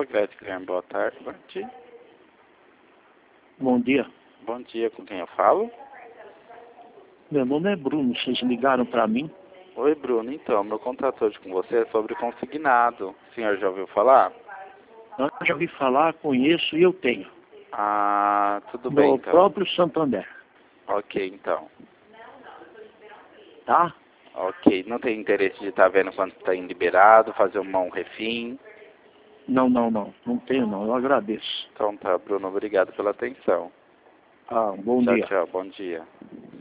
Nova Crédito Guilherme, boa tarde. Bom dia. Bom dia. Bom dia, com quem eu falo? Meu nome é Bruno, vocês ligaram para mim? Oi, Bruno. Então, meu contato hoje com você é sobre consignado. O senhor já ouviu falar? Eu já ouvi falar, conheço e eu tenho. Ah, tudo bem, No então. próprio Santander, Ok, então. tá? Ok, não tem interesse de estar vendo quanto está liberado, fazer um refim? Não tenho não, eu agradeço. Então tá, Bruno, obrigado pela atenção. Ah, bom Tchau, dia. tchau, bom dia.